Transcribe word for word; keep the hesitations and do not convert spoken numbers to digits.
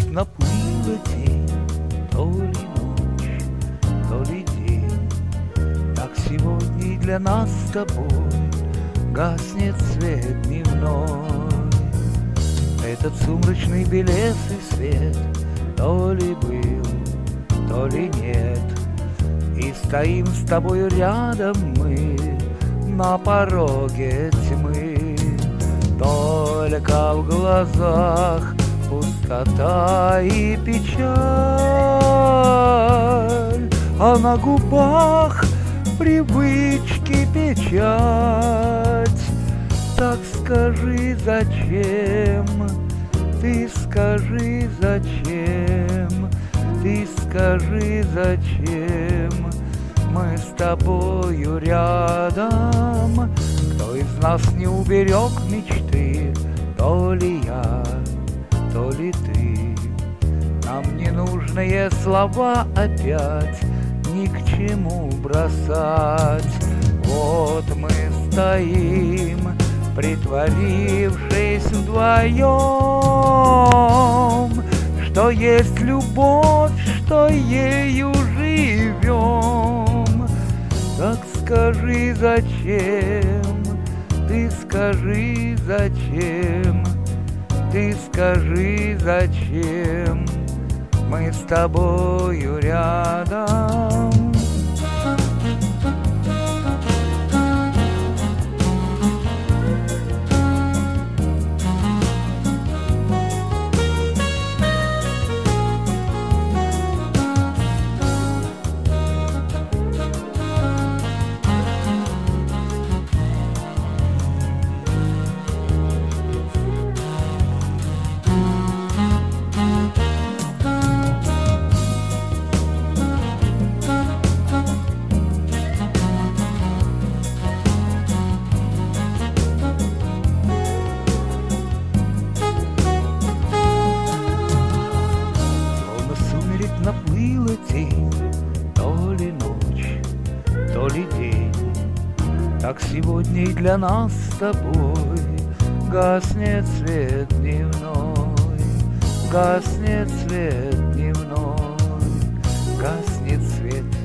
наплыла тень, то ли ночь, то ли день. Так сегодня и для нас с тобой гаснет свет дневной. Этот сумрачный белесый свет то ли был, то ли нет. И стоим с тобою рядом мы на пороге тьмы. Только в глазах пустота и печаль, а на губах привычки печать. Так скажи, зачем, ты скажи, зачем, ты скажи, зачем мы с тобою рядом. Кто из нас не уберег мечты, то ли я, то ли ты. Нам ненужные слова опять ни к чему бросать. Вот мы стоим, притворившись вдвоем, что есть любовь, что ею живем. Так скажи, зачем, ты скажи, зачем, ты скажи, зачем мы с тобою рядом. Наплыла тень, то ли ночь, то ли день. Так сегодня и для нас с тобой гаснет свет дневной, гаснет свет дневной, гаснет свет